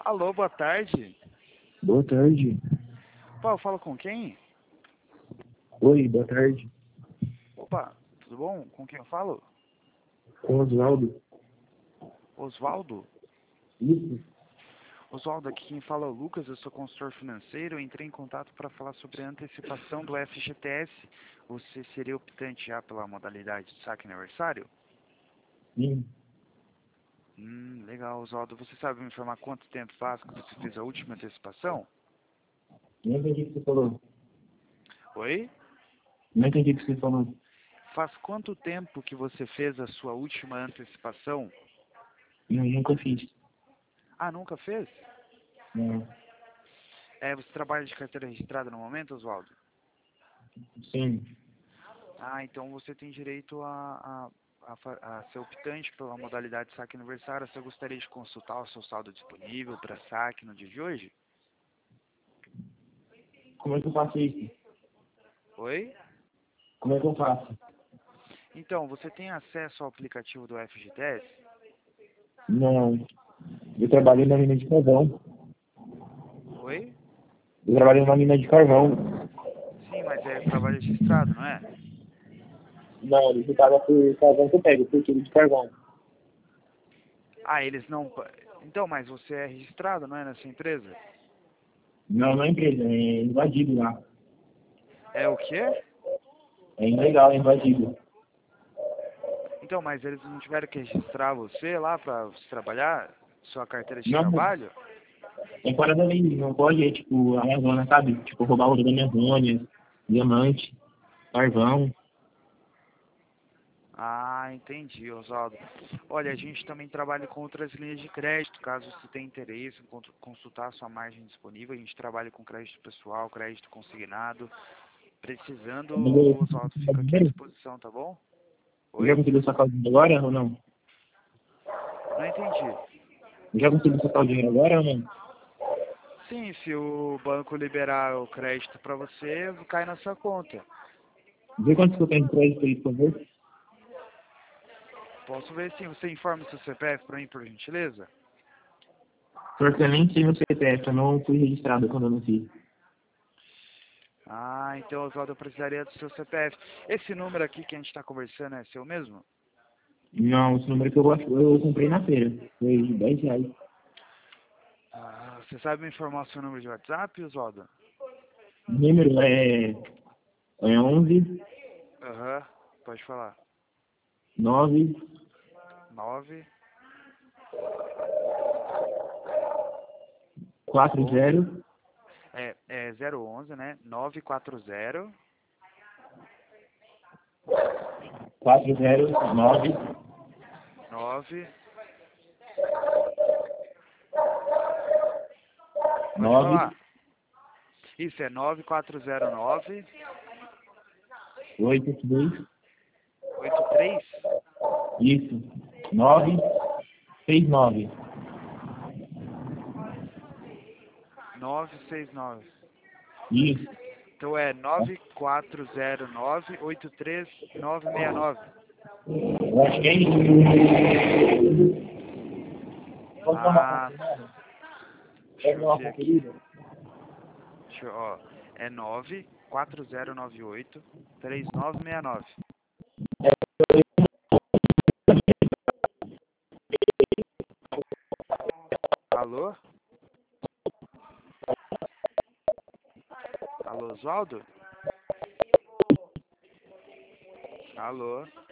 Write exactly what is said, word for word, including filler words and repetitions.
Alô, boa tarde. Boa tarde. Opa, eu falo com quem? Oi, boa tarde. Opa, tudo bom? Com quem eu falo? Com Oswaldo. Oswaldo? Isso? Oswaldo, aqui quem fala é o Lucas, eu sou consultor financeiro. Eu entrei em contato para falar sobre a antecipação do F G T S. Você seria optante já pela modalidade de saque aniversário? Sim. Hum, legal, Oswaldo. Você sabe me informar quanto tempo faz que você fez a última antecipação? Não entendi o que você falou. Oi? Não entendi o que você falou. Faz quanto tempo que você fez a sua última antecipação? Não, nunca fiz. Ah, nunca fez? Não. É, você trabalha de carteira registrada no momento, Oswaldo? Sim. Ah, então você tem direito a, a, a, fa- a ser optante pela modalidade saque aniversário. Você gostaria de consultar o seu saldo disponível para saque no dia de hoje? Como é que eu faço isso? Oi? Como é que eu faço? Então, você tem acesso ao aplicativo do F G T S? Não. Eu trabalhei na mina de carvão. Oi? Eu trabalhei numa mina de carvão. Sim, mas é trabalho registrado, não é? Não, ele paga por carvão que eu pego, por quilo de carvão. Ah, eles não... pa- Então, mas você é registrado, não é, nessa empresa? Não, não é empresa, é invadido lá. É o quê? É ilegal, é invadido. Então, mas eles não tiveram que registrar você lá para você trabalhar? Sua carteira de Não, trabalho? é fora da lei, não pode, é tipo, a Amazônia, sabe? Tipo, roubar ouro da Amazônia, diamante, carvão. Ah, entendi, Oswaldo. Olha, a gente também trabalha com outras linhas de crédito, caso você tenha interesse em con- consultar a sua margem disponível. A gente trabalha com crédito pessoal, crédito consignado. Precisando, Oswaldo, fica aqui à Dinheiro? disposição, tá bom? Já Oi? conseguiu sacar o dinheiro agora ou não? Não entendi. Já conseguiu sacar o dinheiro agora ou não? Sim, se o banco liberar o crédito para você, cai na sua conta. Vê quanto que eu tenho de crédito aí, por favor. Posso ver sim. Você informa o seu C P F para mim, por gentileza? Porque eu nem sei meu C P F, eu não fui registrado quando eu não fiz. Ah, então, Oswaldo, eu precisaria do seu C P F. Esse número aqui que a gente está conversando é seu mesmo? Não, esse número que eu, gosto- eu comprei na feira. Foi dez reais. Ah, você sabe me informar o seu número de WhatsApp, Oswaldo? O número é, é onze, Aham, pode falar. nove, Nove, quatro onze, zero, é, é zero onze, né? Nove quatro zero, quatro zero, nove, nove, pode nove, falar. Isso, é nove quatro zero nove, oito dois, oito três, isso, nove, seis nove. nove seis nove. Isso. Então é nove quatro zero nove, oito três nove seis nove. Eu acho que é isso. Posso dar uma Ah, conferida? deixa Posso eu dar uma ver aqui. conferida? Deixa eu, ó, é nove quatro zero nove oito, três nove seis nove. Alô? Alô, Oswaldo? Alô?